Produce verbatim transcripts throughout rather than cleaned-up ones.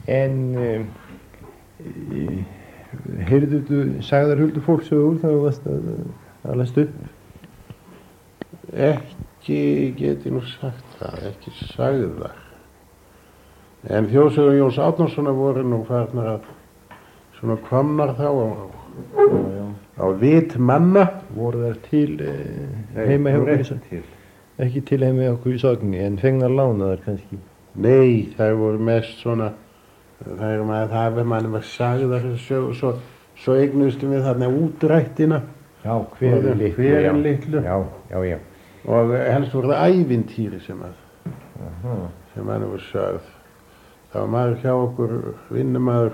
En um, heyrðu þú sagðar huldufólkssögur þegar þú varst að, að læst upp? Ekki get ég nú sagt það, ekki sagðar. En þjóðsögur Jóns Árnasonar voru nú farnar að svona komnar þá á, á vit manna. Voru þær til eh, heima hjá okkur í Sogni? Ekki til heima hjá okkur í Sogni, en fengnar lánaðar kannski? Nei, það voru mest svona, það er maður, það er maður var sagðar svo, svo, svo eignuðstum við þarna útrættina. Já, hverinn litlu. Hverinn litlu. Já, já, já. Og helst voru það ævintýri sem að, Aha. sem maður var sagð. Það var maður hjá okkur, vinnumaður,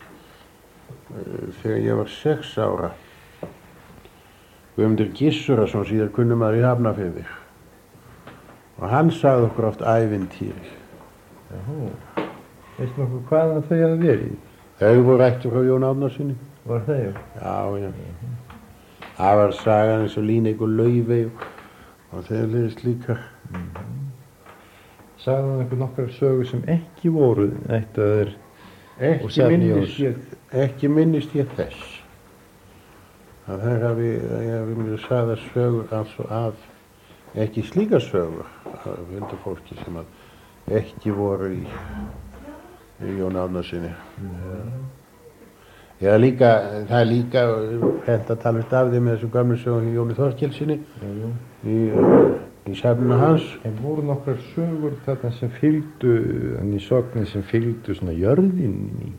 þegar ég var sex ára. Guðmundur Gissurason, síðar kunnumaður í Hafnarfirði. Og hann sagði okkur oft ævintýri. Já, veistu nokkuð hvaðan þau hafa verið? Þau voru ættur frá Jón Árnasyni. Var þau? Já, já. Það var sagan eins og Líneik og Laufey og, og þeir liðist líka. Mm-hmm. Sagði hann einhver nokkrar sögur sem ekki voru ættaðir og minnist ég, ekki minnist ég þess. Að það hafi, ég hafi mér sagðar sögur altså af, ekki slíka sögur af huldufólki sem að ekki voru í, í Jón Árnasyni. Mm. Já, líka, það er líka hent að tala af því með þessu gamlu sögum í Jóni Þorkelssyni mm. í, í safninu hans. En voru nokkrar sögur þarna sem fylgdu, þannig Sogni sem fylgdu svona jörðinni?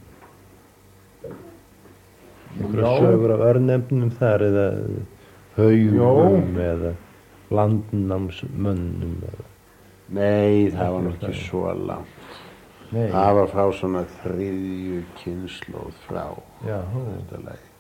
Einhverjar sögur af örnefnum þar eða haugum eða landnámsmönnum eða? Nei, það var nú ekki svo langt. Nei. Það var frá svona þriðju kynslóð frá Já, þetta lagi.